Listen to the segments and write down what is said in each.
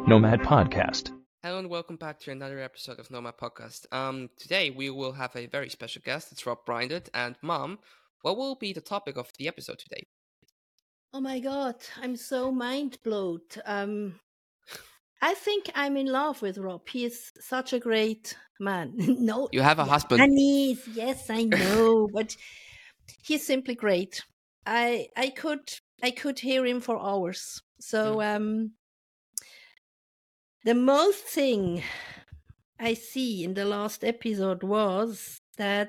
Nomad Podcast. Hello and welcome back to another episode of Nomad Podcast. Today we will have a very special guest. It's Rob Brinded. And Mom, what will be the topic of the episode today? Oh my God, I'm so mind blown. I think I'm in love with Rob. He is such a great man. No, You have a husband. Anis, yes, I know, but he's simply great. I could hear him for hours. So the most thing I see in the last episode was that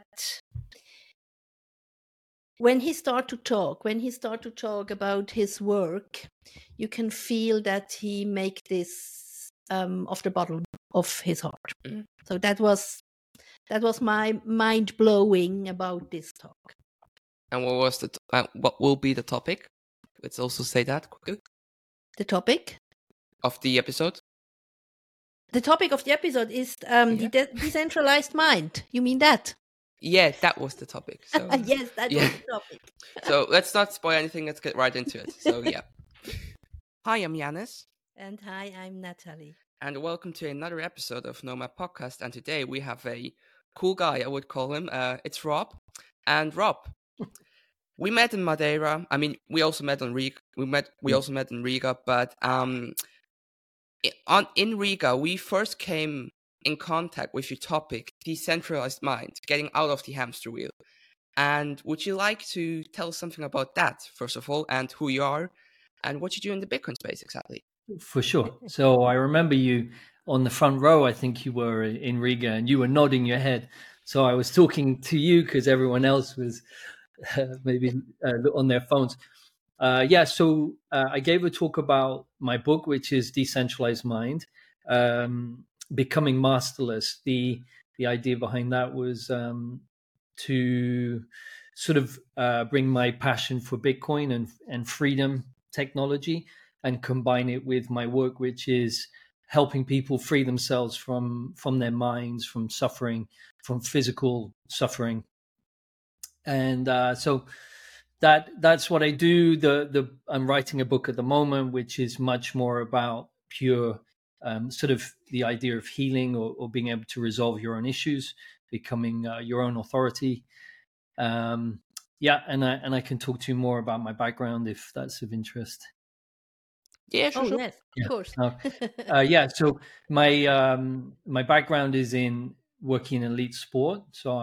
when he started to talk about his work, you can feel that he make this off the bottom of his heart. Mm. So that was my mind blowing about this talk. And what was what will be the topic? Let's also say that quickly. The topic Of the episode? The topic of the episode is the decentralized mind. You mean that? Yeah, that was the topic. So, yes, that was the topic. So let's not spoil anything. Let's get right into it. So yeah. Hi, I'm Yanis. And hi, I'm Natalie. And welcome to another episode of Nomad Podcast. And today we have a cool guy, I would call him. It's Rob. And Rob, we met in Madeira. I mean, we also met on Riga. We also met in Riga. But in Riga, we first came in contact with your topic, decentralized mind, getting out of the hamster wheel. And would you like to tell us something about that, first of all, and who you are, and what you do in the Bitcoin space exactly? For sure. So I remember you on the front row, I think you were in Riga, and you were nodding your head. So I was talking to you because everyone else was maybe on their phones. So I gave a talk about my book, which is Decentralized Mind, Becoming Masterless. The idea behind that was to sort of bring my passion for Bitcoin and freedom technology and combine it with my work, which is helping people free themselves from their minds, from suffering, from physical suffering. And so that's what I do. I'm writing a book at the moment, which is much more about pure sort of the idea of healing or being able to resolve your own issues, becoming your own authority. And I can talk to you more about my background if that's of interest. Yeah, sure. Yes, of course. So my background is in working in elite sport. So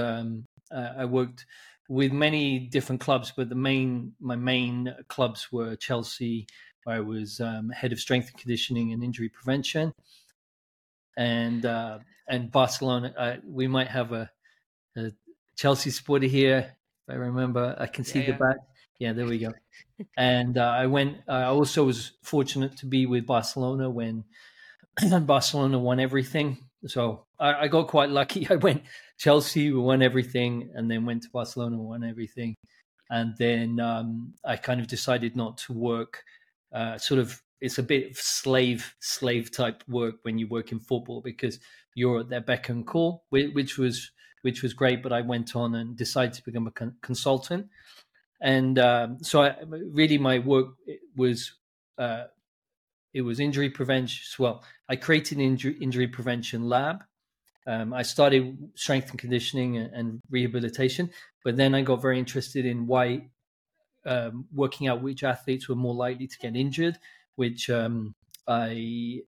I worked with many different clubs, but my main clubs were Chelsea, where I was head of strength and conditioning and injury prevention, and Barcelona. We might have a Chelsea supporter here. If I remember, I can see the back. Yeah, there we go. And I also was fortunate to be with Barcelona when Barcelona won everything. So I got quite lucky. I went Chelsea, we won everything, and then went to Barcelona, won everything. And then I kind of decided not to work. It's a bit of slave type work when you work in football because you're at their beck and call, which was great. But I went on and decided to become a consultant. And my work was injury prevention. Well, I created an injury prevention lab. I started strength and conditioning and rehabilitation, but then I got very interested in why working out which athletes were more likely to get injured, which I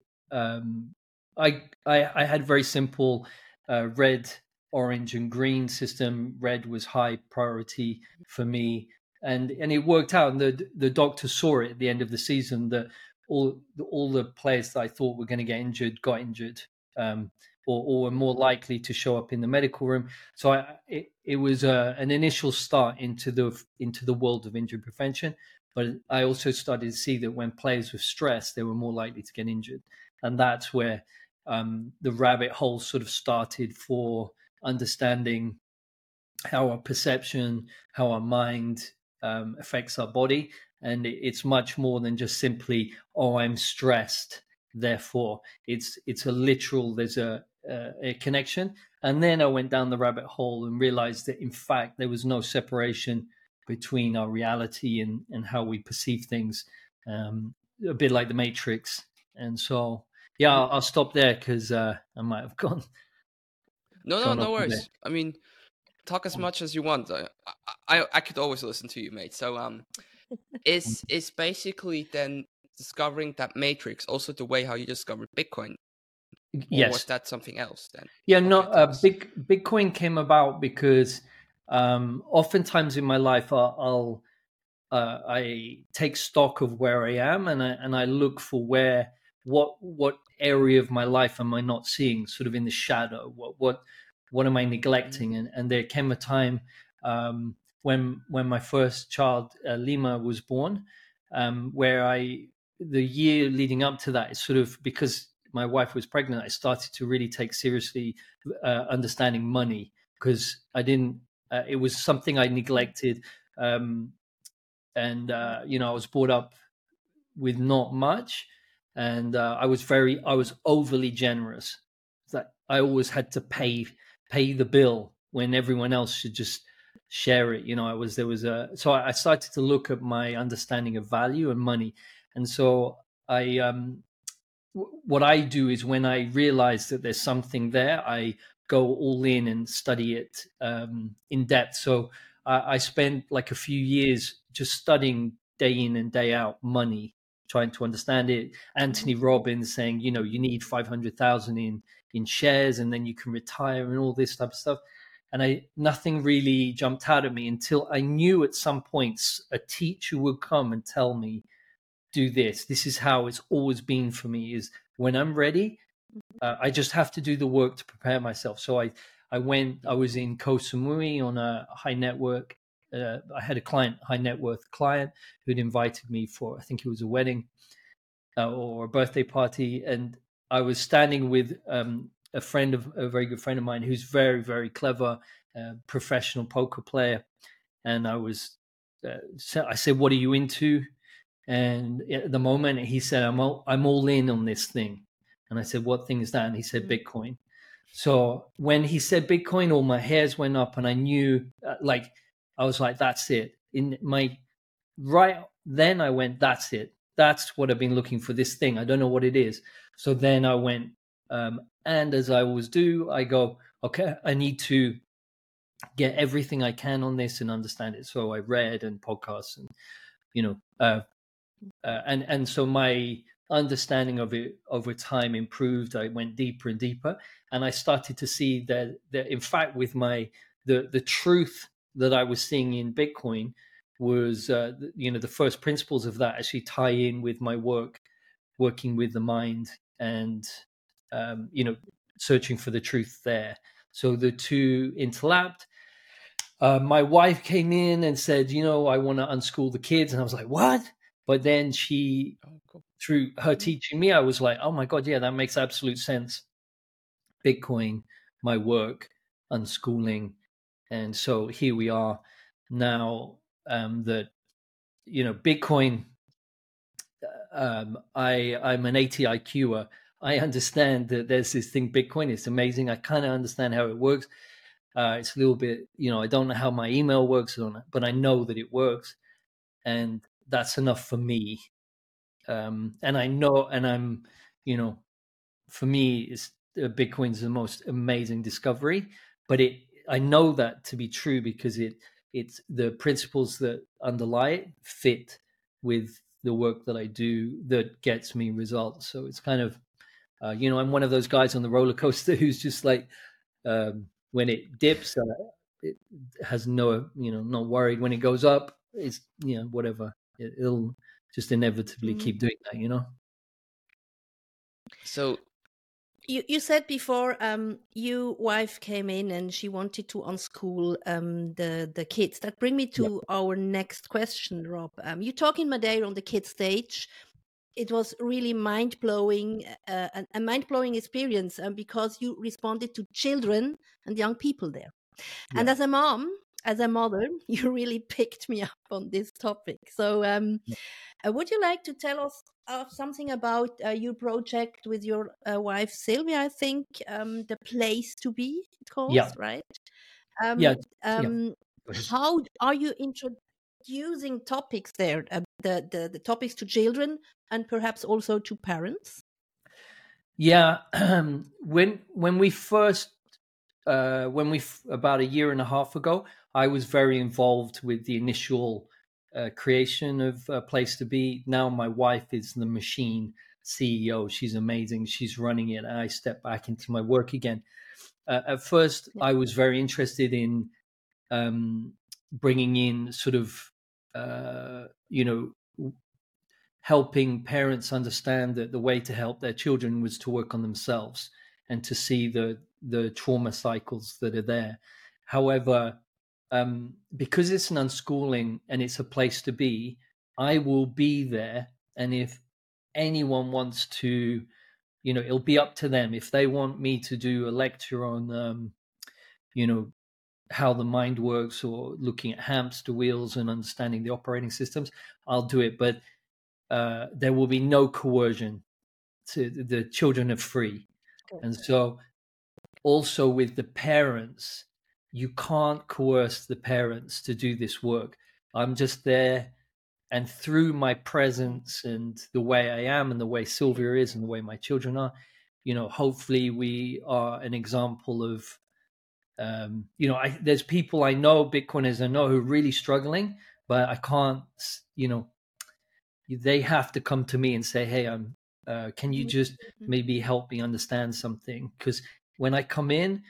had very simple red, orange, and green system. Red was high priority for me, and it worked out. And the doctor saw it at the end of the season that all the players that I thought were going to get injured got injured, or were more likely to show up in the medical room. So it was an initial start into the world of injury prevention. But I also started to see that when players were stressed, they were more likely to get injured, and that's where the rabbit hole sort of started for understanding how our perception, how our mind affects our body. And it's much more than just simply, oh, I'm stressed, therefore. It's a literal, there's a connection. And then I went down the rabbit hole and realized that, in fact, there was no separation between our reality and how we perceive things, a bit like the Matrix. And so, yeah, I'll stop there because I might have gone No off a bit. worries. I mean, talk as much as you want. I could always listen to you, mate. So is basically then discovering that matrix also the way how you discovered Bitcoin, or Yes. was that something else then? Yeah, Okay, no. tell us. Bitcoin came about because oftentimes in my life I take stock of where I am, and I look for what area of my life am I not seeing, sort of in the shadow. What am I neglecting? And there came a time when my first child Lima was born, where the year leading up to that is sort of, because my wife was pregnant, I started to really take seriously understanding money, because I didn't. It was something I neglected. And I was brought up with not much, and I was overly generous. It's like I always had to pay the bill when everyone else should just share it. So I started to look at my understanding of value and money, and so what I do is, when I realize that there's something there, I go all in and study it in depth. So I spent like a few years just studying day in and day out money, trying to understand it. Anthony Robbins saying, you need 500,000 in shares, and then you can retire, and all this type of stuff. And nothing really jumped out at me until I knew at some points a teacher would come and tell me, do this. This is how it's always been for me, is when I'm ready, I just have to do the work to prepare myself. So I was in Koh Samui on a high network. I had a high net worth client who'd invited me for, I think it was a wedding or a birthday party. And I was standing with a very good friend of mine, who's very, very clever, professional poker player. And I said, what are you into? And at the moment, he said, I'm all in on this thing. And I said, what thing is that? And he said, Bitcoin. So when he said Bitcoin, all my hairs went up, and I knew, I was like, that's it. Right then I went, that's it. That's what I've been looking for, this thing. I don't know what it is. So then I went, and as I always do, I go, okay, I need to get everything I can on this and understand it. So I read and podcasts and, and so my understanding of it over time improved. I went deeper and deeper, and I started to see that in fact, with the truth that I was seeing in Bitcoin was, the first principles of that actually tie in with my working with the mind, and searching for the truth there. So the two interlapped. My wife came in and said, I want to unschool the kids. And I was like, what? But then through her teaching me, I was like, oh my God, yeah, that makes absolute sense. Bitcoin, my work, unschooling. And so here we are now, that, Bitcoin, I'm an 80 IQer. I understand that there's this thing, Bitcoin. It's amazing. I kind of understand how it works. It's a little bit, I don't know how my email works on it, but I know that it works, and that's enough for me. And I know, and I'm, for me, Bitcoin's the most amazing discovery. But I know that to be true because it's the principles that underlie it fit with the work that I do that gets me results. So it's kind of, I'm one of those guys on the roller coaster who's just like, when it dips, it has not worried. When it goes up, it's, whatever. It'll just inevitably keep doing that, So you said before, your wife came in and she wanted to unschool the kids. That bring me to our next question, Rob. You talk in Madeira on the kids stage. It was really mind-blowing, a mind-blowing experience, because you responded to children and young people there. And as a mother, you really picked me up on this topic. So would you like to tell us something about your project with your wife, Sylvia, I think, the place to be, it calls, right? How are you introducing topics there, the topics to children and perhaps also to parents? Yeah, when we first about a year and a half ago, I was very involved with the initial creation of Place to Be. Now my wife is the machine CEO. She's amazing. She's running it. And I step back into my work again. At first, I was very interested in bringing in sort of, helping parents understand that the way to help their children was to work on themselves and to see the trauma cycles that are there. However, because it's an unschooling and it's a place to be, I will be there. And if anyone wants to, it'll be up to them. If they want me to do a lecture on, how the mind works, or looking at hamster wheels and understanding the operating systems, I'll do it. But there will be no coercion. The children are free. And so also with the parents, you can't coerce the parents to do this work. I'm just there, and through my presence and the way I am and the way Sylvia is and the way my children are, hopefully we are an example of, there's people I know, Bitcoiners I know, who are really struggling, but I can't, they have to come to me and say, hey, can you just maybe help me understand something? Because when I come in,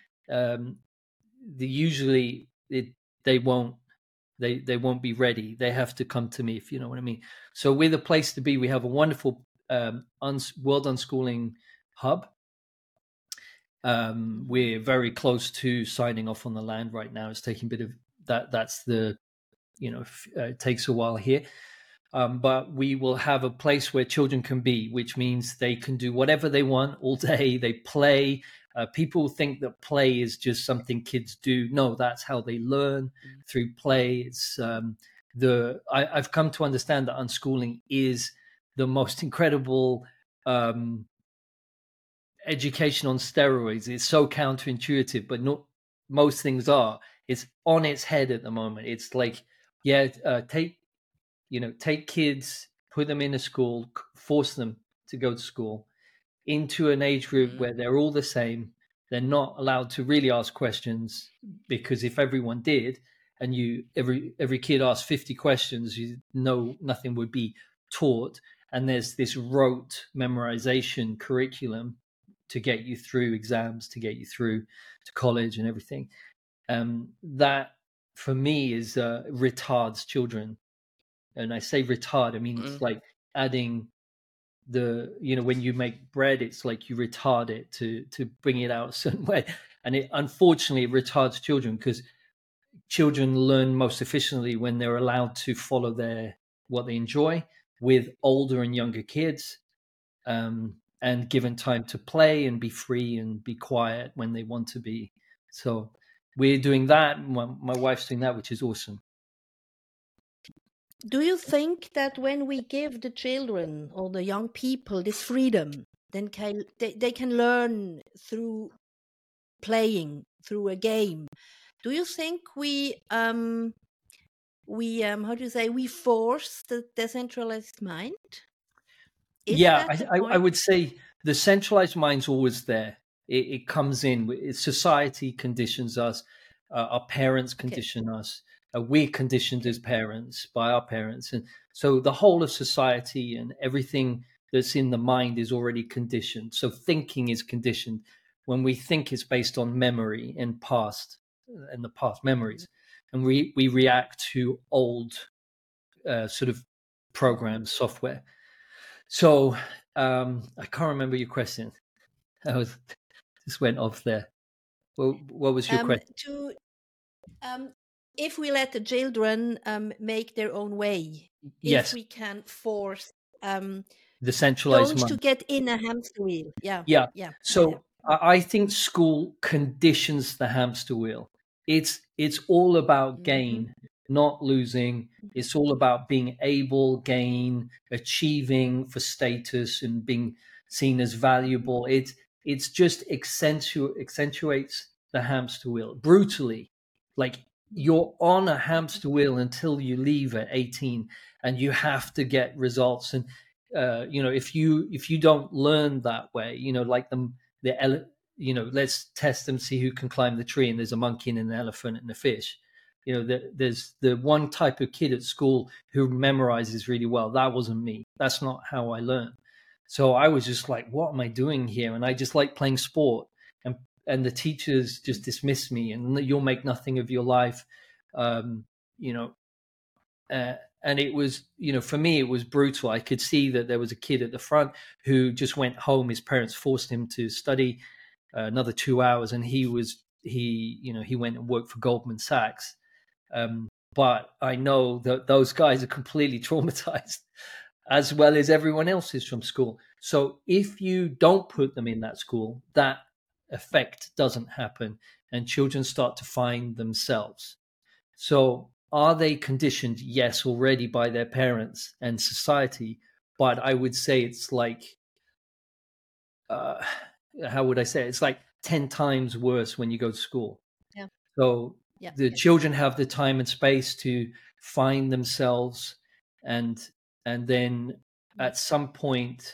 they won't be ready. They have to come to me, if you know what I mean. So we're the place to be. We have a wonderful World Unschooling Hub. We're very close to signing off on the land right now. It's taking a bit of that. That's the, it takes a while here. But we will have a place where children can be, which means they can do whatever they want all day. They play. People think that play is just something kids do. No, that's how they learn, through play. It's I've come to understand that unschooling is the most incredible education on steroids. It's so counterintuitive, but not most things are. It's on its head at the moment. It's like, take kids, put them in a school, force them to go to school, into an age group where they're all the same. They're not allowed to really ask questions, because if everyone did, and every kid asked 50 questions, nothing would be taught. And there's this rote memorization curriculum to get you through exams, to get you through to college and everything. That for me is retards children. And I say retard, I mean, it's like adding when you make bread, it's like you retard it to bring it out a certain way. And it unfortunately retards children, because children learn most efficiently when they're allowed to follow what they enjoy with older and younger kids, and given time to play and be free and be quiet when they want to be. So we're doing that. My wife's doing that, which is awesome. Do you think that when we give the children or the young people this freedom, then they can learn through playing, through a game? Do you think we force the decentralized mind? I would say the centralized mind's always there. It comes in. Society conditions us. Our parents condition us. We're conditioned as parents by our parents. And so the whole of society and everything that's in the mind is already conditioned. So thinking is conditioned. When we think, it's based on memory and the past memories. And we react to old sort of programs, software. So I can't remember your question. Just went off there. Well, what was your question? If we let the children make their own way, yes, if we can force the centralized mind to get in a hamster wheel. Yeah. So I think school conditions the hamster wheel. It's all about gain, not losing. It's all about being able, gain, achieving for status and being seen as valuable. It's just accentuates the hamster wheel brutally. Like, you're on a hamster wheel until you leave at 18, and you have to get results. And if you don't learn that way, like let's test them, see who can climb the tree, and there's a monkey and an elephant and a fish. There's the one type of kid at school who memorizes really well. That wasn't me. That's not how I learned. So I was just like, what am I doing here? And I just like playing sport, and the teachers just dismiss me, and you'll make nothing of your life. And it was, for me, it was brutal. I could see that there was a kid at the front who just went home. His parents forced him to study another 2 hours, and he went and worked for Goldman Sachs. But I know that those guys are completely traumatized, as well as everyone else is from school. So if you don't put them in that school, that effect doesn't happen, and children start to find themselves. So are they conditioned? Yes, already by their parents and society. But I would say it's like, how would I say it? It's like 10 times worse when you go to school. Yeah. So the children have the time and space to find themselves, and then at some point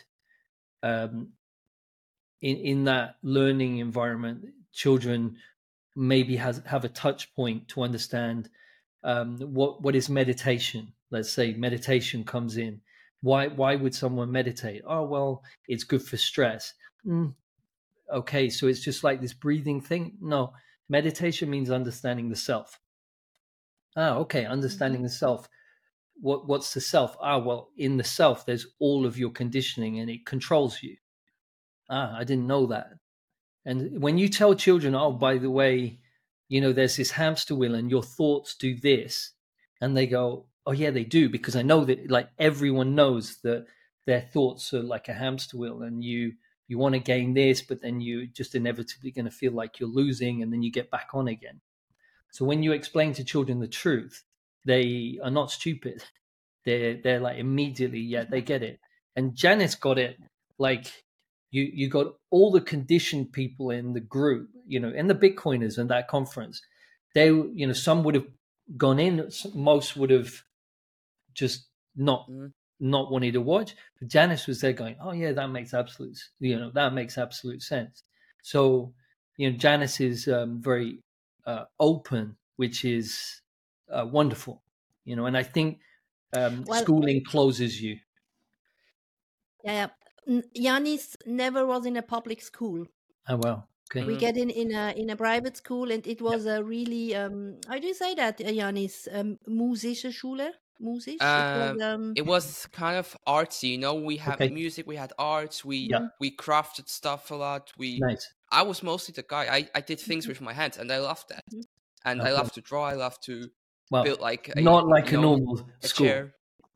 in that learning environment, children maybe have a touch point to understand what is meditation. Let's say meditation comes in. Why would someone meditate? Oh, well, it's good for stress. Okay, so it's just like this breathing thing? No, meditation means understanding the self. Okay, understanding the self. What's the self? Well, in the self, there's all of your conditioning, and it controls you. I didn't know that. And when you tell children, oh, by the way, there's this hamster wheel and your thoughts do this, and they go, oh yeah, they do, because I know that, like, everyone knows that their thoughts are like a hamster wheel, and you want to gain this, but then you just inevitably going to feel like you're losing, and then you get back on again. So when you explain to children the truth, they are not stupid. They're like immediately, they get it. And Janice got it. Like, you got all the conditioned people in the group, and the Bitcoiners in that conference. They, some would have gone in, most would have just not wanted to watch. But Janice was there going, oh yeah, that makes absolute sense. So, Janice is very open, which is wonderful, and I think schooling closes you. Yeah. Yanis never was in a public school. Oh, well. Okay. We get in a private school, and it was a really how do you say that, Yanis? Musische Schule? Musisch? It was kind of artsy, we had music, we had arts, we crafted stuff a lot. Nice. I was mostly the guy. I did things with my hands, and I loved that. And I love to draw. I love to build like a normal school. Chair.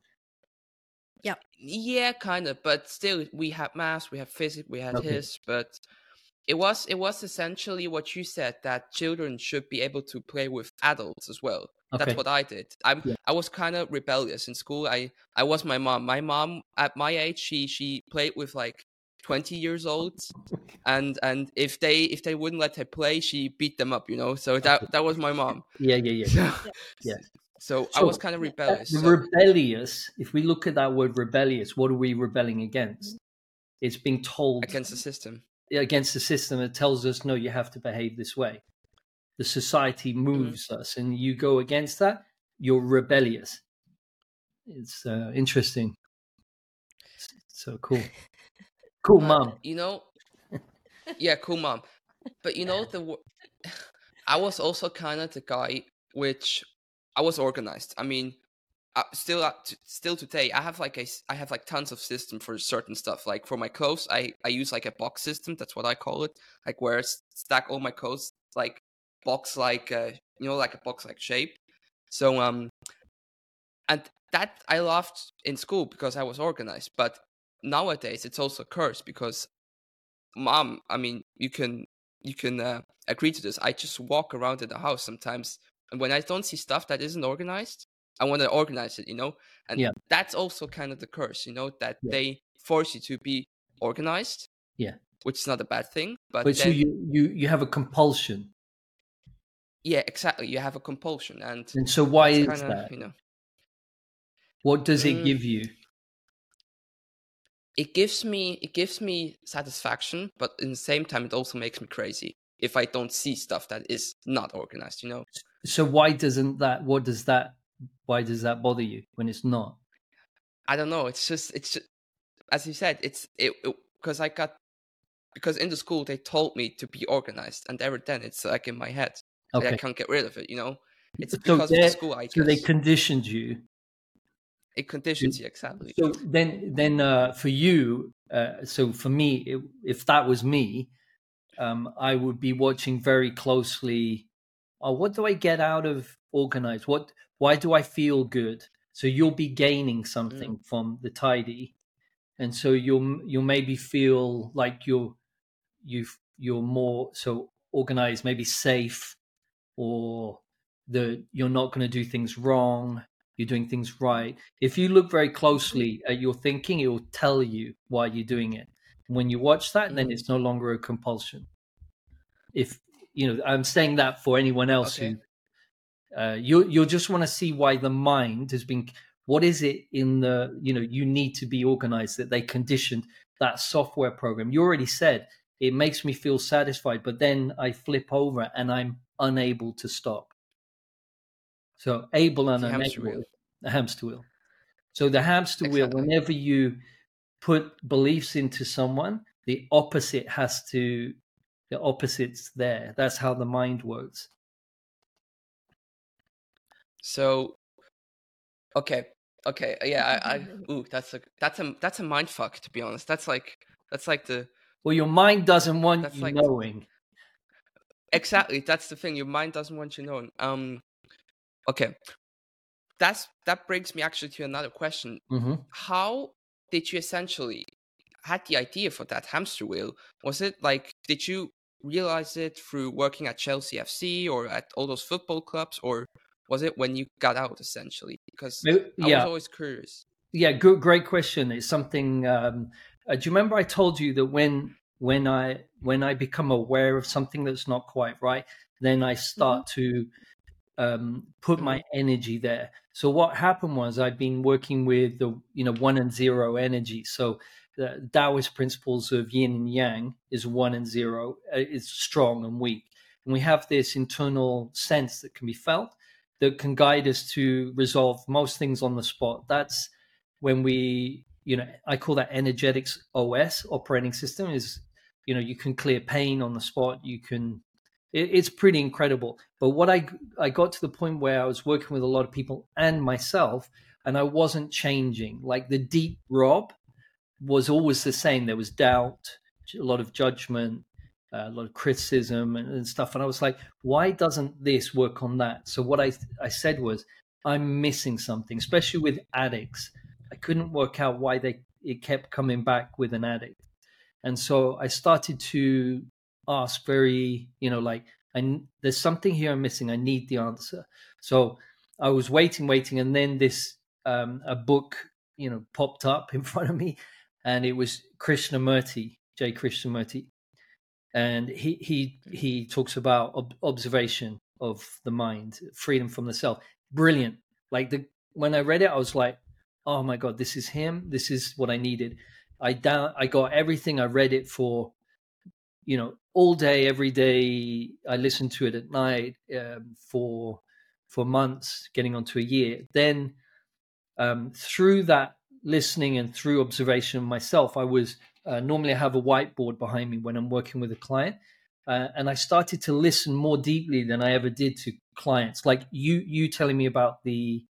Yeah, kind of. But still, we had math, we had physics, we had his. But it was essentially what you said, that children should be able to play with adults as well. Okay. That's what I did. I was kind of rebellious in school. I was my mom. My mom at my age, she played with like 20 years old, and if they wouldn't let her play, she beat them up. So that was my mom. So I was kind of rebellious. Rebellious. If we look at that word rebellious, what are we rebelling against? It's being told against the system. Against the system, it tells us, no, you have to behave this way. The society moves us, and you go against that, you're rebellious. It's interesting. So cool. Cool mom. Yeah, cool mom. But I was also kind of the guy which I was organized. I mean, still today, I have like tons of system for certain stuff. Like for my clothes, I use like a box system. That's what I call it. Like where I stack all my clothes, like box, like like a box like shape. So and that I loved in school because I was organized. But nowadays it's also a curse because, mom, I mean, you can agree to this. I just walk around in the house sometimes, and when I don't see stuff that isn't organized, I want to organize it, and that's also kind of the curse, that they force you to be organized, which is not a bad thing. But then, so you have a compulsion. Yeah, exactly. You have a compulsion, and so why is that? What does it give you? it gives me satisfaction, but in the same time, it also makes me crazy if I don't see stuff that is not organized. So why does that bother you when it's not? I don't know. It's just as you said. Because in the school they told me to be organized, and ever then it's like in my head. So I can't get rid of it. It's because of the school. I guess. So they conditioned you. It conditions you, exactly. So then for you, so for me, if that was me, I would be watching very closely. Oh, what do I get out of organized? Why do I feel good? So you'll be gaining something from the tidy, and so you'll maybe feel like you're more so organized, maybe safe, or you're not going to do things wrong. You're doing things right. If you look very closely at your thinking, it will tell you why you're doing it. When you watch that, then it's no longer a compulsion. If I'm saying that for anyone else who you'll just want to see why the mind has been. What is it in you need to be organized that they conditioned that software program? You already said it makes me feel satisfied, but then I flip over and I'm unable to stop. So able and unable, the hamster wheel. So the hamster wheel, whenever you put beliefs into someone, the opposite's there. That's how the mind works. So, okay, yeah, that's a mind fuck, to be honest. That's like the. Well, your mind doesn't want you knowing. Exactly, that's the thing. Your mind doesn't want you knowing. Okay, that brings me actually to another question. Mm-hmm. How did you essentially had the idea for that hamster wheel? Was it like, did you realize it through working at Chelsea FC or at all those football clubs, or was it when you got out essentially? Because I was always curious. Yeah, great question. It's something. Do you remember I told you that when I become aware of something that's not quite right, then I start to put my energy there. So what happened was I've been working with the 1 and 0 energy. So the Taoist principles of yin and yang is 1 and 0. It's strong and weak, and we have this internal sense that can be felt that can guide us to resolve most things on the spot. That's when we, I call that energetics OS, operating system. Is you can clear pain on the spot. It's pretty incredible. But what I got to the point where I was working with a lot of people and myself, and I wasn't changing. Like the deep Rob was always the same. There was doubt, a lot of judgment, a lot of criticism and stuff. And I was like, why doesn't this work on that? So what I said was, I'm missing something, especially with addicts. I couldn't work out why it kept coming back with an addict. And so I started to ask very, there's something here I'm missing. I need the answer. So I was waiting. And then this, a book, popped up in front of me, and it was Krishnamurti, J. Krishnamurti. And he talks about observation of the mind, freedom from the self. Brilliant. When I read it, I was like, oh my God, this is him. This is what I needed. I got everything. I read it for, all day, every day. I listened to it at night for months, getting onto a year. Then through that listening and through observation myself, I was normally I have a whiteboard behind me when I'm working with a client, and I started to listen more deeply than I ever did to clients. Like you telling me about the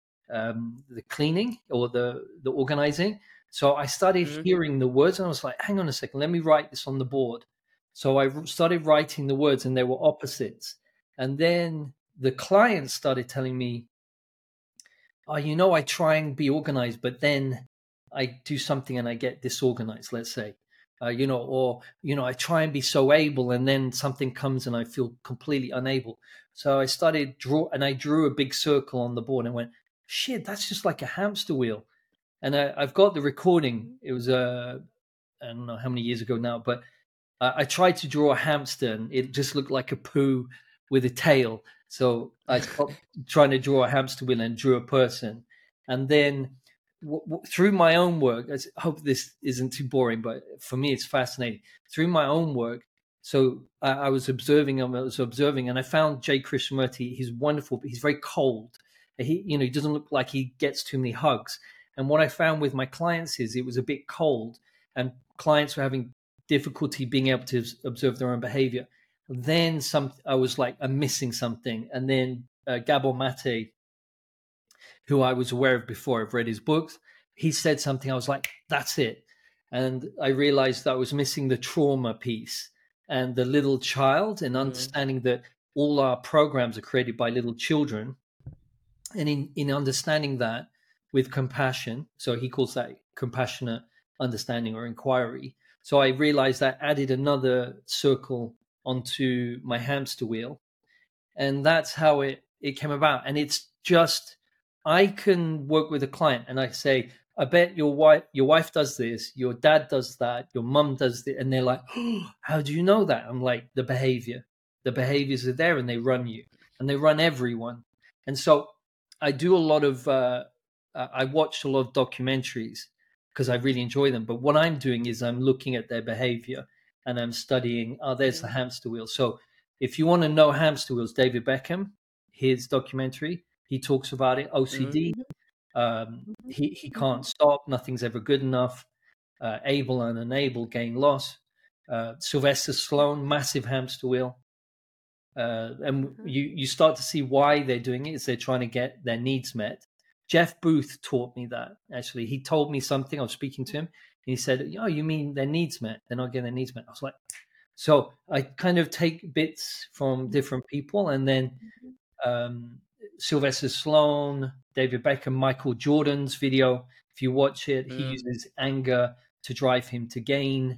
cleaning or the organizing. So I started hearing the words, and I was like, hang on a second, let me write this on the board. So I started writing the words, and they were opposites. And then the clients started telling me, I try and be organized, but then I do something and I get disorganized, let's say, I try and be so able, and then something comes and I feel completely unable. So I started I drew a big circle on the board and went, shit, that's just like a hamster wheel. And I've got the recording. It was, I don't know how many years ago now, but I tried to draw a hamster and it just looked like a poo with a tail. So I stopped trying to draw a hamster wheel and drew a person. And then through my own work, I hope this isn't too boring, but for me, it's fascinating. Through my own work, so I was observing, and I found Jay Krishnamurti. He's wonderful, but he's very cold. He doesn't look like he gets too many hugs. And what I found with my clients is it was a bit cold, and clients were having difficulty being able to observe their own behavior. Then I was like, I'm missing something. And then Gabor Mate, who I was aware of before, I've read his books, he said something. I was like, that's it. And I realized that I was missing the trauma piece and the little child, and understanding that all our programs are created by little children. And in understanding that with compassion, so he calls that compassionate understanding or inquiry. So I realized that added another circle onto my hamster wheel. And that's how it came about. And it's just, I can work with a client and I say, I bet your wife does this, your dad does that, your mum does this. And they're like, oh, how do you know that? I'm like, the behaviors are there, and they run you, and they run everyone. And so I do a lot of, I watched a lot of documentaries because I really enjoy them. But what I'm doing is I'm looking at their behavior and I'm studying, there's the hamster wheel. So if you want to know hamster wheels, David Beckham, his documentary, he talks about it. OCD, he can't stop, nothing's ever good enough. Able and unable, gain loss. Sylvester Stallone, massive hamster wheel. And you start to see why they're doing it, is they're trying to get their needs met. Jeff Booth taught me that, actually. He told me something. I was speaking to him, and he said, oh, you mean their needs met? They're not getting their needs met. I was like, so I kind of take bits from different people, and then Sylvester Stallone, David Beckham, Michael Jordan's video. If you watch it, he uses anger to drive him to gain.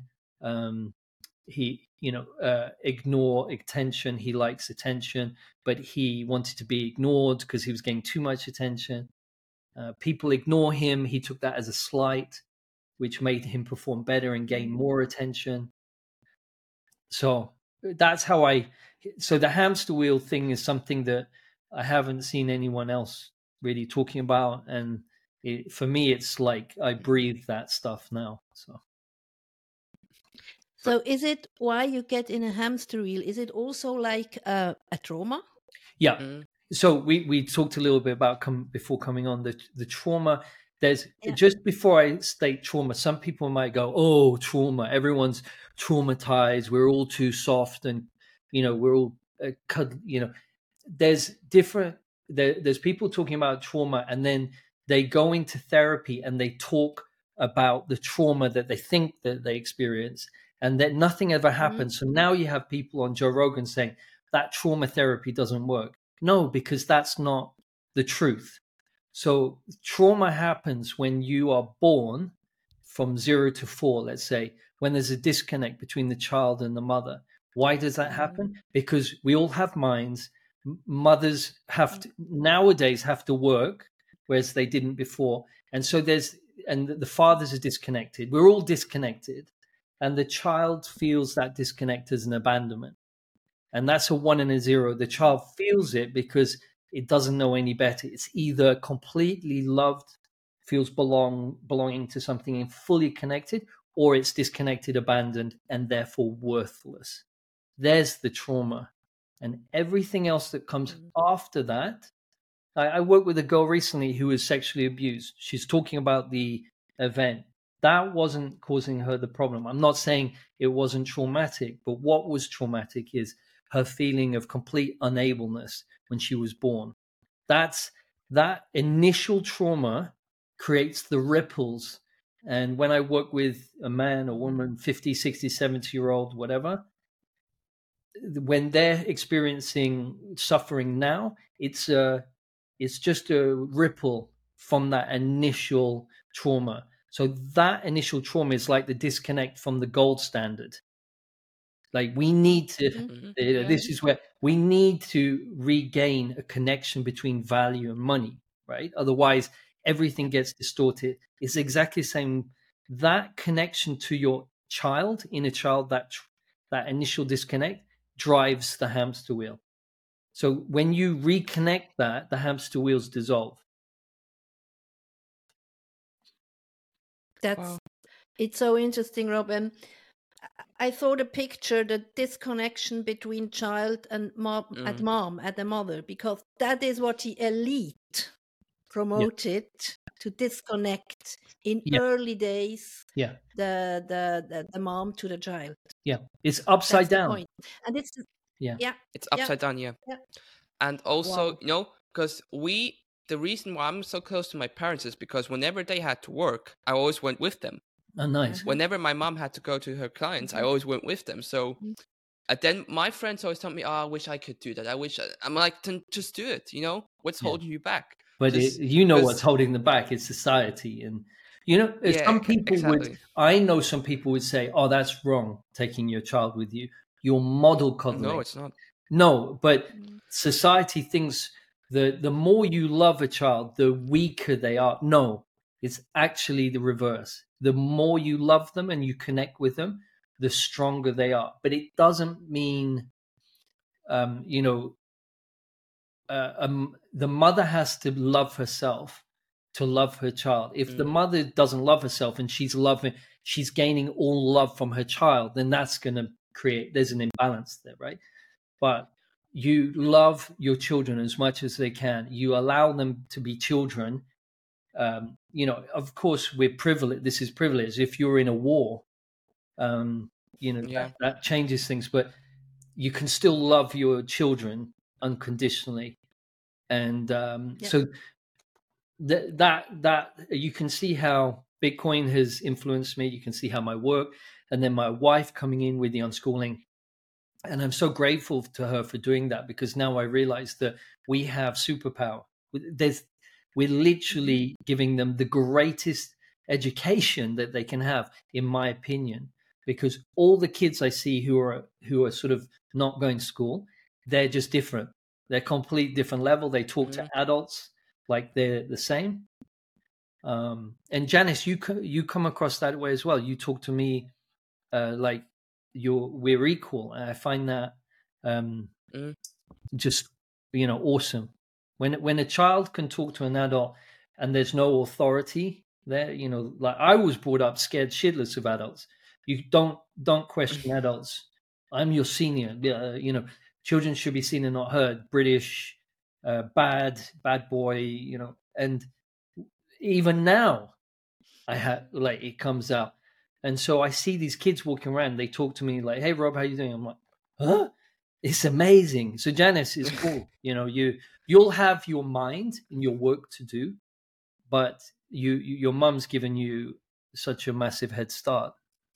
Ignore attention. He likes attention, but he wanted to be ignored because he was getting too much attention. People ignore him. He took that as a slight, which made him perform better and gain more attention. So that's how so the hamster wheel thing is something that I haven't seen anyone else really talking about. And for me, it's like I breathe that stuff now. So is it why you get in a hamster wheel? Is it also like a trauma? Yeah. So we talked a little bit about before coming on the trauma. There's just before I state trauma, some people might go, oh, trauma, everyone's traumatized, we're all too soft, and we're all there's people talking about trauma, and then they go into therapy and they talk about the trauma that they think that they experience, and that nothing ever happens. So now you have people on Joe Rogan saying that trauma therapy doesn't work. No, because that's not the truth. So trauma happens when you are born from 0 to 4, let's say, when there's a disconnect between the child and the mother. Why does that happen? Because we all have minds. Mothers nowadays have to work, whereas they didn't before. And so the fathers are disconnected. We're all disconnected. And the child feels that disconnect as an abandonment. And that's a 1 and a 0. The child feels it because it doesn't know any better. It's either completely loved, feels belonging to something and fully connected, or it's disconnected, abandoned, and therefore worthless. There's the trauma. And everything else that comes after that. I worked with a girl recently who was sexually abused. She's talking about the event. That wasn't causing her the problem. I'm not saying it wasn't traumatic, but what was traumatic is her feeling of complete unableness when she was born. That initial trauma creates the ripples. And when I work with a man or woman, 50, 60, 70-year-old, whatever, when they're experiencing suffering now, it's just a ripple from that initial trauma. So that initial trauma is like the disconnect from the gold standard. Like we need to, this is where we need to regain a connection between value and money, right? Otherwise, everything gets distorted. It's exactly the same. That connection to your child, inner child, that initial disconnect drives the hamster wheel. So when you reconnect that, the hamster wheels dissolve. that's it's so interesting, Rob. I thought a picture, the disconnection between child and mom, at the mother, because that is what the elite promoted, to disconnect in early days. The mom to the child. Yeah, it's upside down. Point. And it's it's upside down. Yeah. And also, because the reason why I'm so close to my parents is because whenever they had to work, I always went with them. Oh, nice. Whenever my mom had to go to her clients, I always went with them. So then my friends always tell me, I wish I could do that. I'm like, then just do it. What's holding you back? But what's holding them back is society. And, some people I know some people would say, oh, that's wrong, taking your child with you. You're model coddling. No, it's not. No, but society thinks the more you love a child, the weaker they are. No, it's actually the reverse. The more you love them and you connect with them, the stronger they are. But it doesn't mean, the mother has to love herself to love her child. If the mother doesn't love herself and she's gaining all love from her child, then that's going to there's an imbalance there, right? But you love your children as much as they can. You allow them to be children. Of course, we're privileged. This is privilege. If you're in a war, that changes things. But you can still love your children unconditionally, and so that you can see how Bitcoin has influenced me. You can see how my work, and then my wife coming in with the unschooling. And I'm so grateful to her for doing that, because now I realize that we have superpower. We're literally giving them the greatest education that they can have, in my opinion, because all the kids I see who are sort of not going to school, they're just different. They're complete different level. They talk to adults like they're the same. And Janice, you come across that way as well. You talk to me like we're equal, and I find that just awesome. When a child can talk to an adult and there's no authority there, like I was brought up scared shitless of adults. You don't question adults. I'm your senior. Children should be seen and not heard. British, bad boy. And even now, it comes out. And so I see these kids walking around. They talk to me like, "Hey, Rob, how you doing?" I'm like, "Huh? It's amazing." So Janice is cool. You'll have your mind and your work to do, but your mum's given you such a massive head start.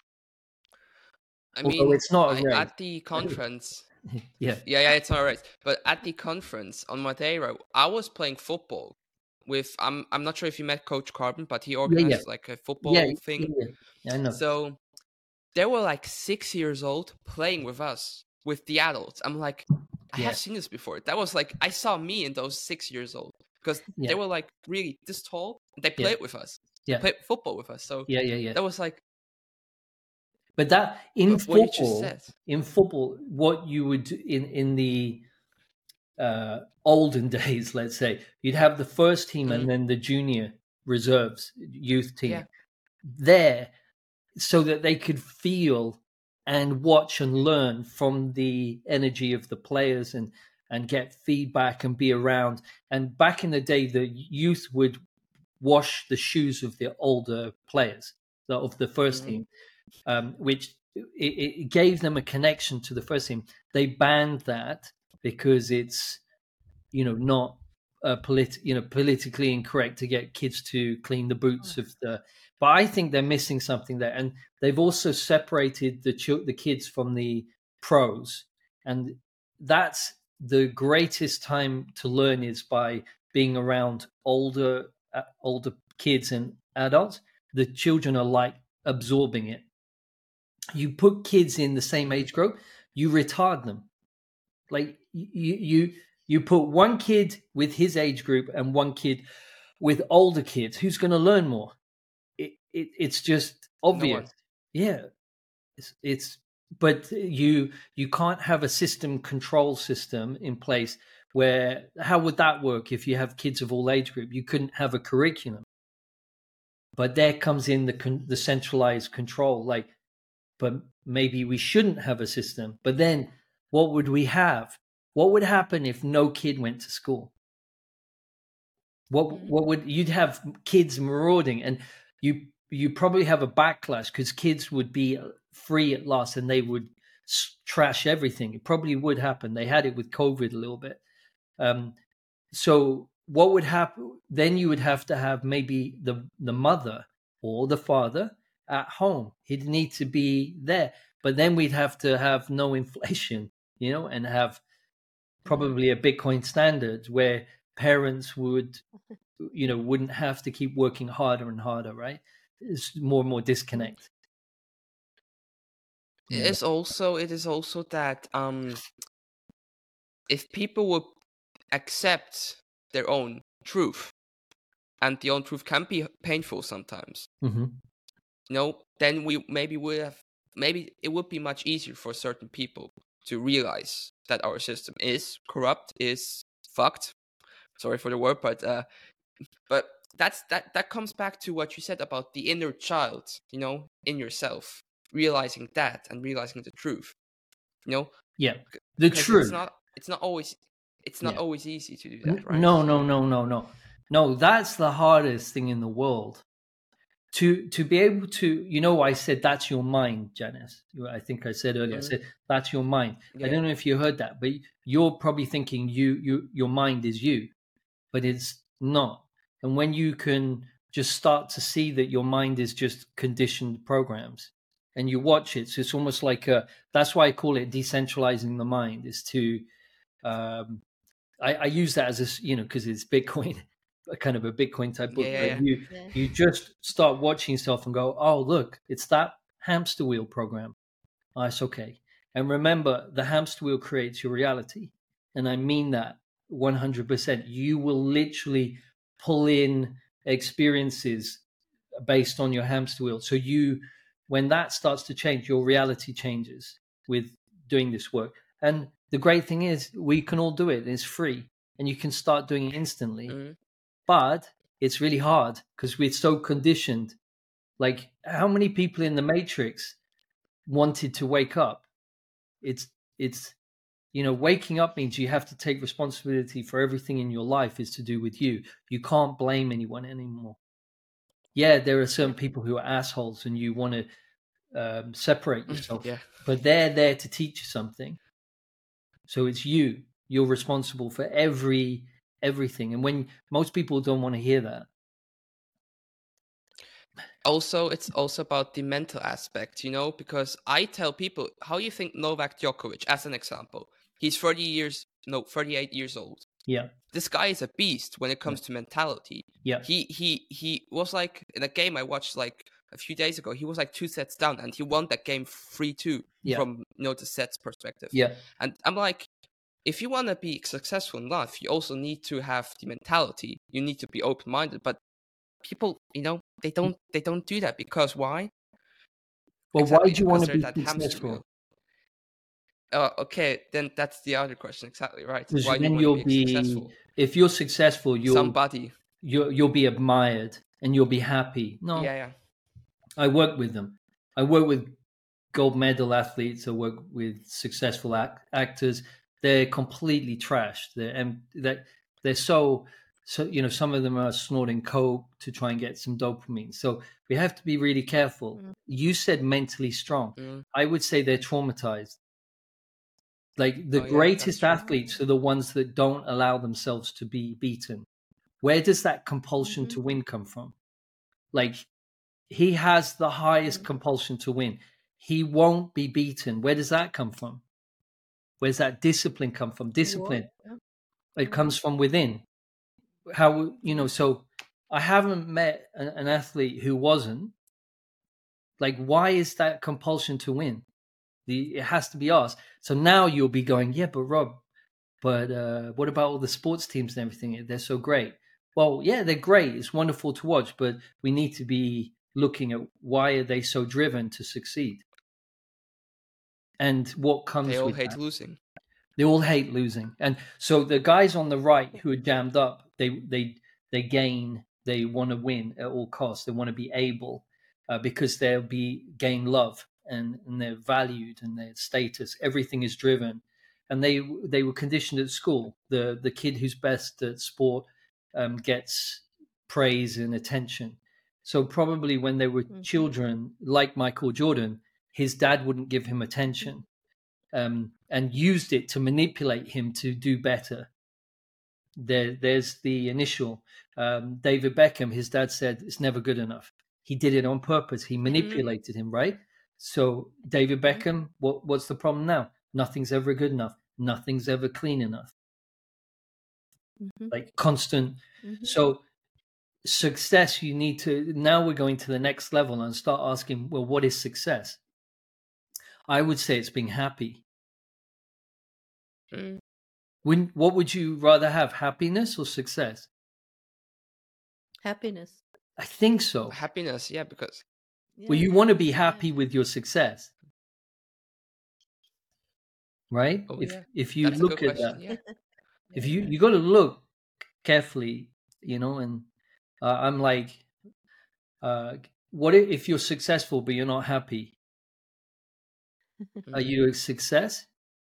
I mean, it's not at the conference. yeah, it's not right. But at the conference on Madeira, I was playing football with. I'm not sure if you met Coach Carbon, but he organized like a football thing. Yeah, I know. So they were like 6 years old playing with us, with the adults. I'm like, I have seen this before. That was like, I saw me in those 6 years old, because they were like really this tall. They played with us. They played football with us. So that was like. But that in football, what you would do in the olden days, let's say, you'd have the first team and then the junior reserves youth team there, so that they could feel and watch and learn from the energy of the players and get feedback and be around. And back in the day, the youth would wash the shoes of the older players of the first team, which it gave them a connection to the first team. They banned that because it's not politically incorrect to get kids to clean the boots of the. But I think they're missing something there, and they've also separated the kids from the pros, and that's the greatest time to learn is by being around older kids and adults. The children are like absorbing it. You put kids in the same age group, you retard them. Like you put one kid with his age group and one kid with older kids. Who's going to learn more? It's just obvious. But you can't have a control system in place where, how would that work if you have kids of all age group? You couldn't have a curriculum. But there comes in the centralized control. Like, but maybe we shouldn't have a system. But then what would we have? What would happen if no kid went to school? What would you'd have kids marauding, and you probably have a backlash because kids would be free at last and they would trash everything. It probably would happen. They had it with COVID a little bit. So what would happen? Then you would have to have maybe the mother or the father at home. He'd need to be there, but then we'd have to have no inflation, and have probably a Bitcoin standard where parents wouldn't have to keep working harder and harder, right? It's more and more disconnect. It is also that if people would accept their own truth, and the own truth can be painful sometimes, then we maybe it would be much easier for certain people to realize that our system is corrupt, is fucked. Sorry for the word, but that comes back to what you said about the inner child, in yourself, realizing that and realizing the truth, Yeah, the truth. It's not always easy to do that, right? No. That's the hardest thing in the world. To be able to, I said that's your mind, Janice. I think I said earlier. I said that's your mind. Yeah. I don't know if you heard that, but you're probably thinking your mind is you, but it's not. And when you can just start to see that your mind is just conditioned programs, and you watch it, so it's almost like that's why I call it decentralizing the mind. Is to I use that as because it's Bitcoin. Kind of a Bitcoin type book. Yeah. You just start watching yourself and go, oh, look, it's that hamster wheel program. Oh, it's okay. And remember, the hamster wheel creates your reality. And I mean that 100%. You will literally pull in experiences based on your hamster wheel. So when that starts to change, your reality changes with doing this work. And the great thing is we can all do it. It's free and you can start doing it instantly. But it's really hard because we're so conditioned. Like, how many people in the Matrix wanted to wake up? It's waking up means you have to take responsibility for everything in your life is to do with you. You can't blame anyone anymore. Yeah, there are certain people who are assholes and you want to separate yourself. Yeah. But they're there to teach you something. So it's you. You're responsible for everything. And when most people don't want to hear that. Also, it's also about the mental aspect, because I tell people, how you think Novak Djokovic, as an example, he's 38 years old. Yeah. This guy is a beast when it comes to mentality. Yeah. He was like, in a game I watched like a few days ago, he was like 2 sets down and he won that game 3-2 from, the sets perspective. Yeah. And I'm like, if you want to be successful in life, you also need to have the mentality. You need to be open-minded. But people, they don't do that because why? Well, why do you want to be successful? Okay, then that's the other question. Exactly right. Why then you'll be successful? If you're successful, you'll be admired and you'll be happy. No. Yeah. I work with them. I work with gold medal athletes. I work with successful actors. They're completely trashed. They're so some of them are snorting coke to try and get some dopamine. So we have to be really careful. You said mentally strong. I would say they're traumatized. Like the greatest athletes are the ones that don't allow themselves to be beaten. Where does that compulsion to win come from? Like he has the highest compulsion to win. He won't be beaten. Where does that come from? Where's that discipline come from? Discipline. It comes from within. How, so I haven't met an athlete who wasn't. Like, why is that compulsion to win? It has to be ours. So now you'll be going, yeah, but Rob, what about all the sports teams and everything? They're so great. Well, yeah, they're great. It's wonderful to watch, but we need to be looking at why are they so driven to succeed? And what comes with that. They all hate losing. They all hate losing. And so the guys on the right who are jammed up, they gain they want to win at all costs. They want to be able, because they'll gain love and they're valued and their status. Everything is driven, and they were conditioned at school. The kid who's best at sport gets praise and attention. So probably when they were children, like Michael Jordan, his dad wouldn't give him attention, and used it to manipulate him to do better. There's the initial. David Beckham, his dad said it's never good enough. He did it on purpose. He manipulated him, right? So David Beckham, what's the problem now? Nothing's ever good enough. Nothing's ever clean enough. Like constant. So success, you need to, now we're going to the next level and start asking, well, what is success? I would say it's being happy. What would you rather have, happiness or success? Happiness. I think so. Happiness, yeah, because... Well, you want to be happy with your success. Right? Oh, if you that's look at question. that, if you got to look carefully, and I'm like, what if you're successful but you're not happy? Are you a success?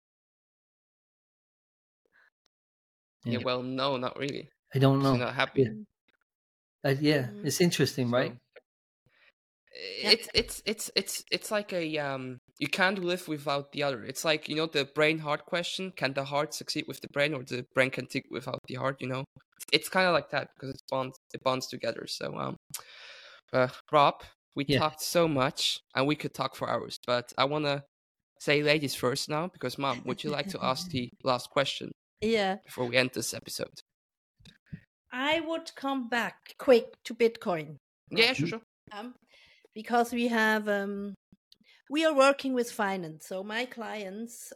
Yeah, well, no, not really. I don't know. You're not happy. Yeah, it's interesting, right? It's like a you can't live without the other. It's like, the brain heart question: can the heart succeed with the brain, or the brain can succeed without the heart? It's kind of like that, because it bonds together. So Rob, we talked so much, and we could talk for hours, but I want to say ladies first now, because Mom, would you like to ask the last question? Yeah. Before we end this episode, I would come back quick to Bitcoin. Yeah, sure. Because we have we are working with finance. So my clients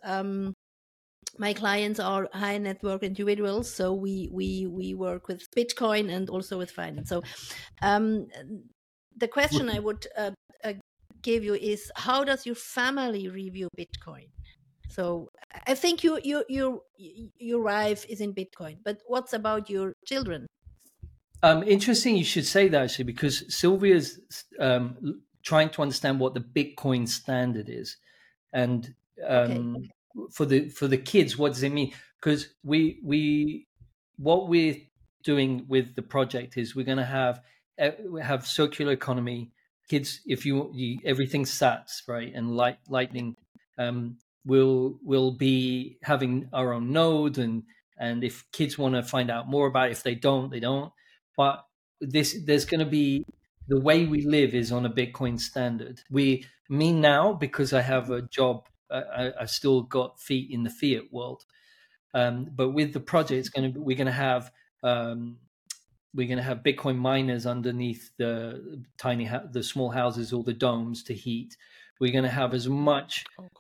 are high net worth individuals. So we work with Bitcoin and also with finance. So the question I would give you is, how does your family review Bitcoin? So I think your wife is in Bitcoin, but what's about your children? Interesting you should say that, actually, because Sylvia's trying to understand what the Bitcoin standard is, and for the kids, what does it mean? Because what we're doing with the project is we're going to have circular economy. Kids, if you everything's sats, right, and lightning. We'll be having our own node, and if kids want to find out more about it, if they don't, they don't. But there's going to be, the way we live is on a Bitcoin standard. Me now, because I have a job, I've still got feet in the fiat world. But with the project, we're going to have Bitcoin miners underneath the small houses or the domes to heat. We're going to have as much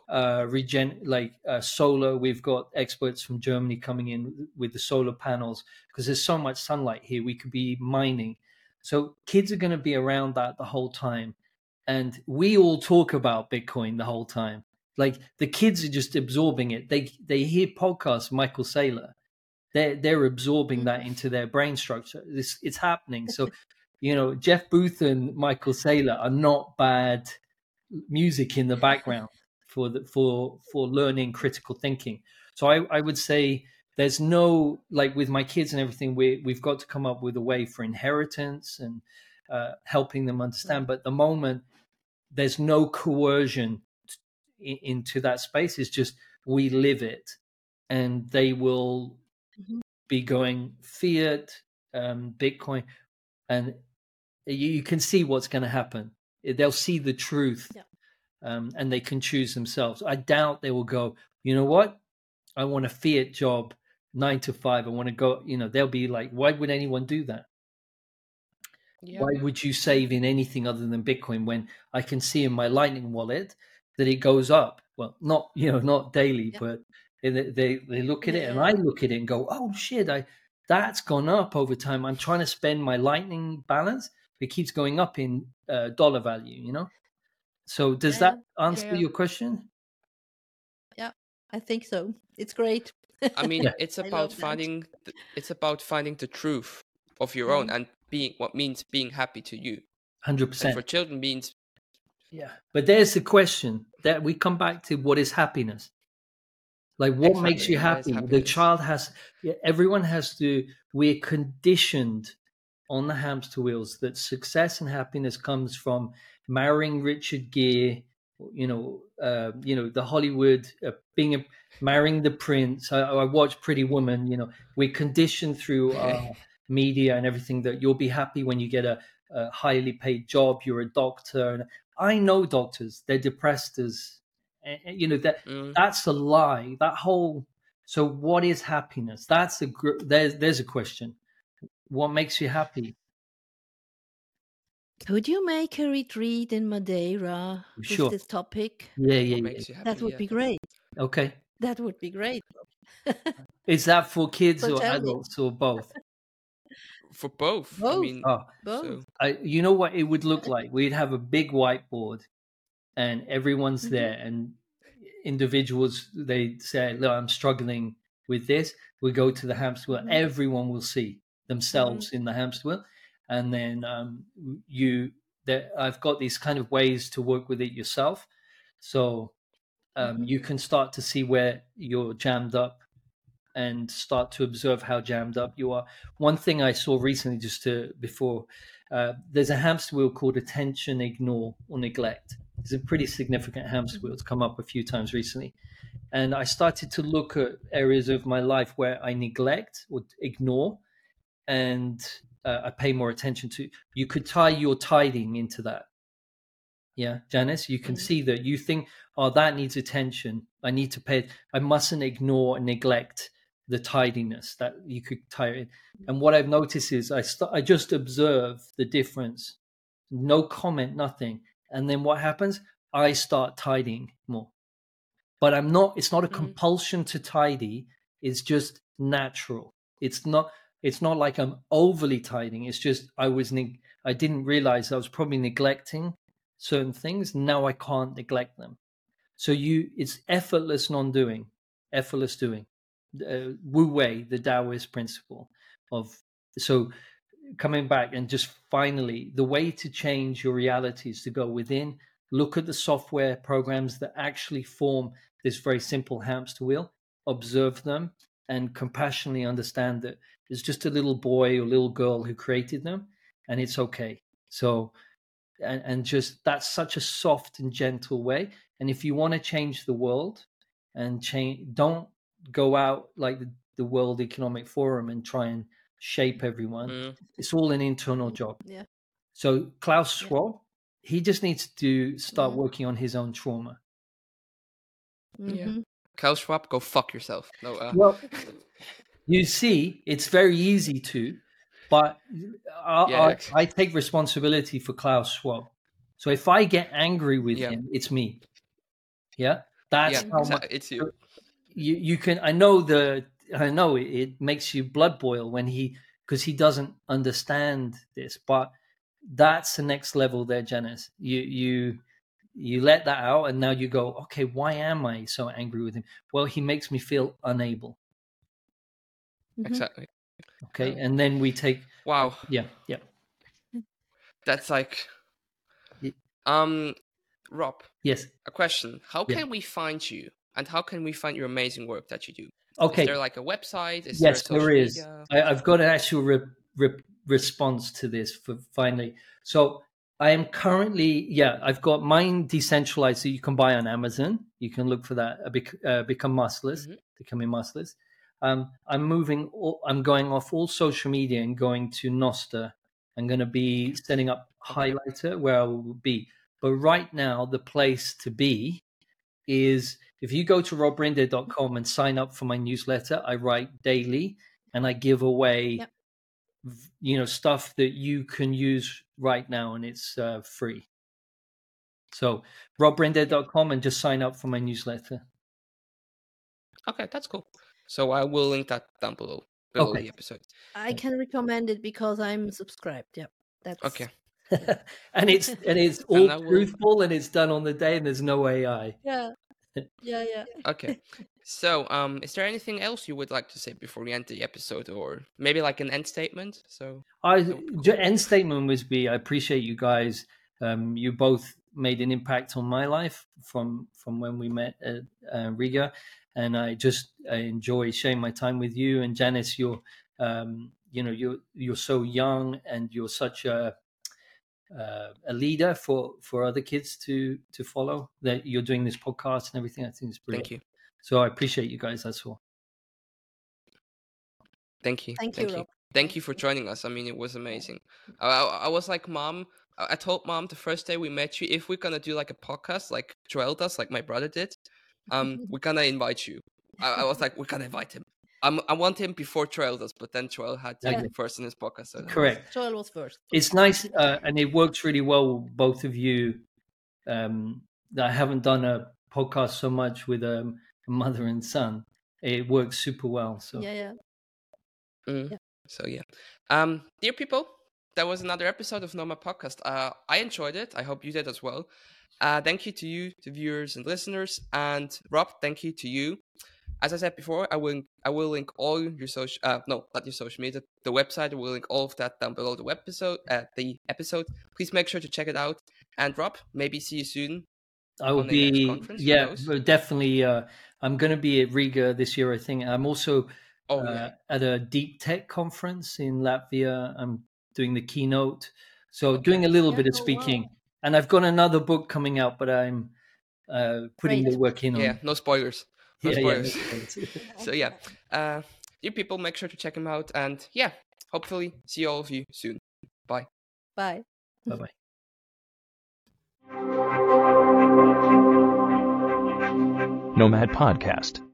solar. We've got experts from Germany coming in with the solar panels, because there's so much sunlight here. We could be mining. So kids are going to be around that the whole time. And we all talk about Bitcoin the whole time. Like, the kids are just absorbing it. They hear podcasts, Michael Saylor. They're absorbing that into their brain structure. It's happening. So, Jeff Booth and Michael Saylor are not bad music in the background for learning critical thinking. So I would say there's no, like with my kids and everything, we've got to come up with a way for inheritance and helping them understand. But at the moment, there's no coercion into that space. It's just we live it, and they will be going fiat, Bitcoin, and you can see what's going to happen. They'll see the truth, and they can choose themselves. I doubt they will go, you know what? I want a fiat job, 9 to 5. I want to go, they'll be like, why would anyone do that? Yeah. Why would you save in anything other than Bitcoin when I can see in my Lightning wallet that it goes up? Well, not daily, but they look at it, and I look at it and go, oh shit, that's gone up over time. I'm trying to spend my Lightning balance. It keeps going up in dollar value, So does that answer your question? Yeah, I think so. It's great. I mean, it's about finding the truth of your own. And means being happy to you. 100%. And for children means Yeah. But there's the question that we come back to: what is happiness? Like, what makes you What is happy? The happiness? child has, everyone has to, we're conditioned on the hamster wheels that success and happiness comes from marrying Richard Gere, the Hollywood, marrying the prince. I watched Pretty Woman. We're conditioned through media and everything that you'll be happy when you get a highly paid job. You're a doctor. And I know doctors, they're depressed as, that's a lie. That whole, so what is happiness? That's there's a question. What makes you happy? Could you make a retreat in Madeira Sure. with this topic? Yeah. makes you happy, That would be great. Okay. That would be great. Is that for kids So or tell me. adults or both? For both. I Both. mean, Both. You know what it would look like? We'd have a big whiteboard and everyone's there, and individuals, they say, look, I'm struggling with this. We go to the hamster wheel. Everyone will see themselves in the hamster wheel. And then I've got these kind of ways to work with it yourself. So you can start to see where you're jammed up and start to observe how jammed up you are. One thing I saw recently, there's a hamster wheel called attention, ignore, or neglect. It's a pretty significant hamster wheel. It's come up a few times recently. And I started to look at areas of my life where I neglect or ignore, and I pay more attention to. You could tie your tidying into that. Yeah, Janice, you can see that you think, oh, that needs attention. I need to pay. I mustn't ignore and neglect the tidiness that you could tie it in. And what I've noticed is I just observe the difference. No comment, nothing. And then what happens? I start tidying more. But it's not a compulsion to tidy. It's just natural. It's not like I'm overly tidying. It's just I didn't realize I was probably neglecting certain things. Now I can't neglect them. So it's effortless non-doing, effortless doing. Wu Wei, the Taoist principle so coming back and just finally, the way to change your reality is to go within, look at the software programs that actually form this very simple hamster wheel, observe them, and compassionately understand that there's just a little boy or little girl who created them, and it's okay. So, and just that's such a soft and gentle way. And if you want to change the world and don't go out like the World Economic Forum and try and shape everyone. It's all an internal job. Yeah. So Klaus Schwab, he just needs to start working on his own trauma. Yeah. Klaus Schwab, go fuck yourself. No. Well, you see, it's very easy to, but I take responsibility for Klaus Schwab. So if I get angry with him, it's me. Yeah, that's how much it's you. You can. I know it makes you blood boil because he doesn't understand this, but that's the next level there, Janice. You let that out, and now you go, okay, why am I so angry with him? Well, he makes me feel unable. Exactly. Okay, and then we take. Wow. Yeah. That's like. Rob. Yes. A question: how can we find you, and how can we find your amazing work that you do? Okay. Is there like a website? Yes, there is. I've got an actual response to this for finally. So I am currently, I've got mine decentralized, so you can buy on Amazon. You can look for that. Becoming Muscless. I'm going off all social media and going to Nostr. I'm going to be setting up Highlighter where I will be. But right now, the place to be is if you go to robbrinde.com and sign up for my newsletter. I write daily and I give away, stuff that you can use right now, and it's free. So robbrinde.com and just sign up for my newsletter. Okay, that's cool. So I will link that down below the episode. I can recommend it because I'm subscribed. Yeah, that's okay. and it's all truthful and it's done on the day and there's no AI. Yeah. Okay. So, is there anything else you would like to say before we end the episode, or maybe like an end statement? So, End statement would be: I appreciate you guys. You both made an impact on my life from when we met at Riga, and I enjoy sharing my time with you. And Janice, you're so young, and you're such a leader for other kids to follow. That you're doing this podcast and everything, I think is brilliant. Thank you. So I appreciate you guys. That's all. Thank you. Thank you, Rob. Thank you for joining us. I mean, it was amazing. I was like, Mom, I told Mom the first day we met you, if we're going to do like a podcast like Joel does, like my brother did, we're going to invite you. I was like, we're going to invite him. I want him before Joel does, but then Joel had to go first in his podcast. So correct. Joel was first. It's nice, and it works really well, both of you. I haven't done a podcast so much with a mother and son. It works super well. So yeah. So yeah, dear people, that was another episode of Nomad Podcast. I enjoyed it. I hope you did as well. Thank you to you, the viewers and listeners, and Rob, thank you to you. As I said before, I will link all your social not your social media, the website. I will link all of that down below the episode. Please make sure to check it out. And Rob, maybe see you soon. I will be, definitely. I'm going to be at Riga this year, I think. I'm also at a deep tech conference in Latvia. I'm doing the keynote, so doing a little bit of speaking. Wow. And I've got another book coming out, but I'm putting the work in on. Yeah, no spoilers. No spoilers. Yeah. So yeah, you people, make sure to check him out, and yeah, hopefully see all of you soon. Bye. Bye. Bye. Nomad Podcast.